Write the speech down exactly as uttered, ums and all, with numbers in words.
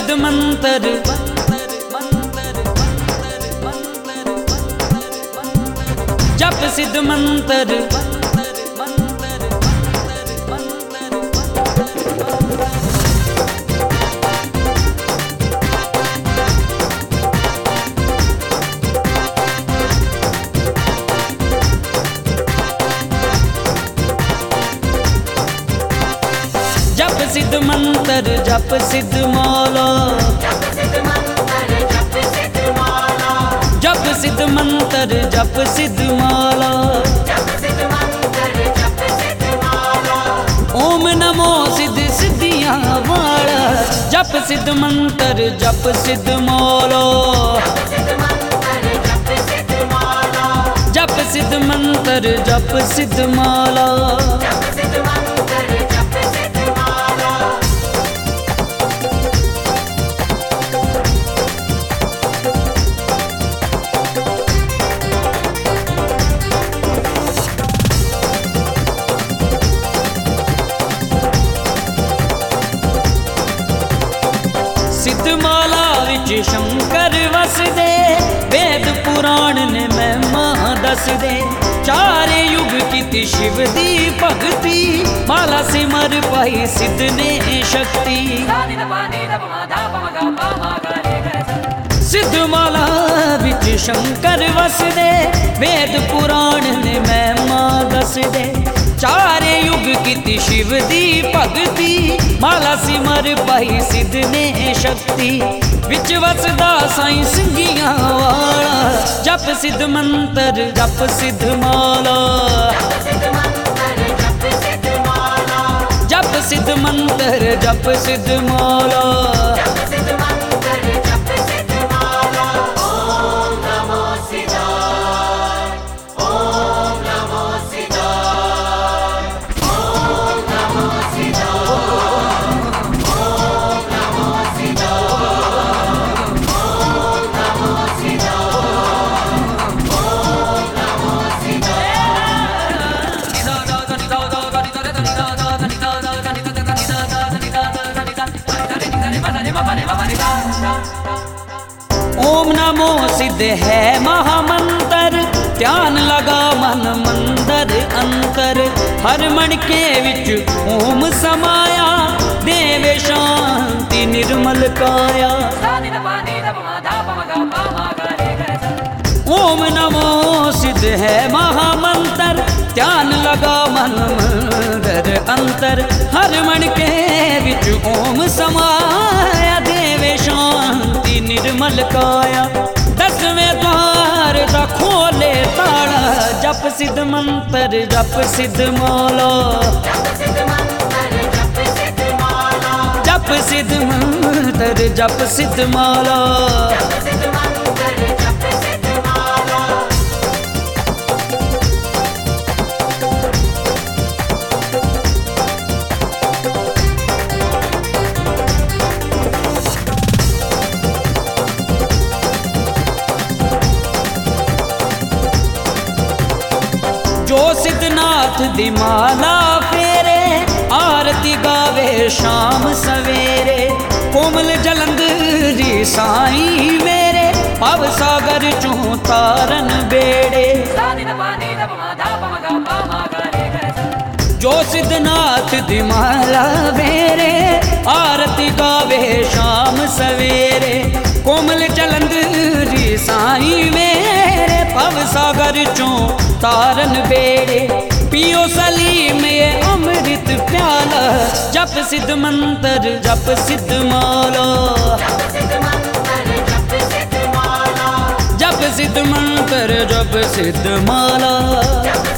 सिद्ध मंत्र जप सिद्ध मंत्र जप सिद्ध मंत्र जप सिद्ध माला जप सिद्ध मंत्र जप सिद्ध माला ओम नमो सिद्ध सिद्धियां वाला जप सिद्ध मंत्र जप सिद्ध माला जप सिद्ध मंत्र जप सिद्ध माला सिद्ध माला विच शंकर वसदे वेद पुराण ने महिमा दसदे चारे युग कीती शिव दी भगती माला सिमर पाई सिद्ध ने शक्ति सिद्ध माला विच शंकर वसदे वेद पुराण ने महिमा दसदे चारे युग कीती शिव दी भगती माला सिमर पाई सिद्ध ने शक्ति विच वसदा साईं सिंगियां वाला जप सिद्ध मंत्र जप सिद्ध माला जप सिद्ध मंत्र जप सिद्ध माला ओम नमो सिद्ध है महामंत्र ध्यान लगा मन मंदर अंतर हर मन के विच ओम समाया देवे शांति निर्मल काया ओम नमो सिद्ध है महामंत्र ध्यान लगा मन मंदर अंतर हर मन के विच ओम समाया देवे शांति निर्मल काया दसवें द्वार दा खोले ताला जप सिद्ध मंत्र जप सिद्ध माला जप सिद्ध मंत्र जप सिद्ध माला जो सिद्धनाथ दी माला फेरे आरती गावे शाम सवेरे कोमल जलंधरी साईं मेरे भव सागर चों तारन बेड़े जो सिद्धनाथ दी माला फेरे आरती गावे शाम सवेरे कोमल जलंधरी साईं मेरे भव सागर चों तारन बेड़े पियो सलीम ये अमृत प्याला जप सिद्ध मंत्र जप सिद्ध माला जप सिद्ध मंत्र जप सिद्ध माला